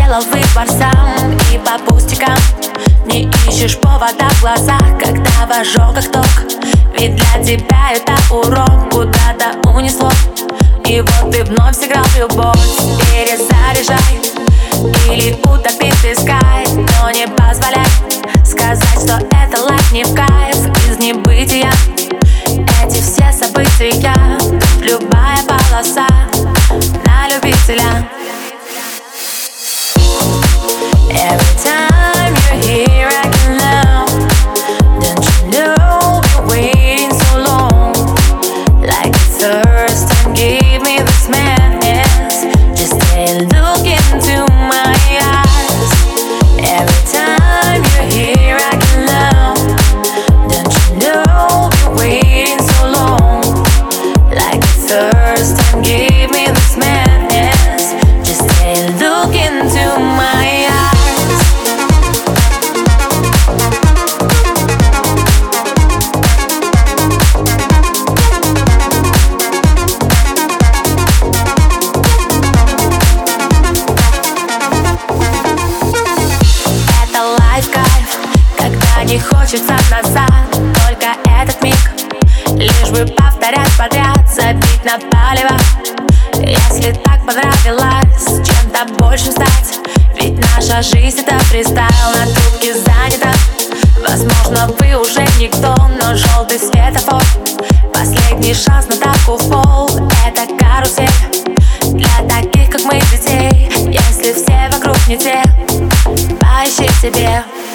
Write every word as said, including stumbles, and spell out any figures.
сделал выбор сам, и по пустякам не ищешь повода в глазах, когда в ожогах ток. Ведь для тебя это урок куда-то унесло. И вот ты вновь сыграл в любовь. Перезаряжай или утопи в пескай, но не позволяй сказать, что это лайф не в кайф. Из небытия эти все события, любая полоса на любителя. Every time you're here, I can love. Don't you know you're waiting so long? Like a thirst and give me this madness. Just stay look into my eyes. Every time you're here, I can love. Don't you know you're waiting so long? Like a thirst and give me this madness. Just stay look into my eyes. Не хочется назад, только этот миг, лишь бы повторять подряд, забить на палево. Если так понравилось чем-то большим стать, ведь наша жизнь это фристайл, на трубке занята. Возможно, вы уже никто, но желтый светофор, последний шанс на тапку в пол. Это карусель для таких, как мы, детей. Если все вокруг не те, поищи в себе.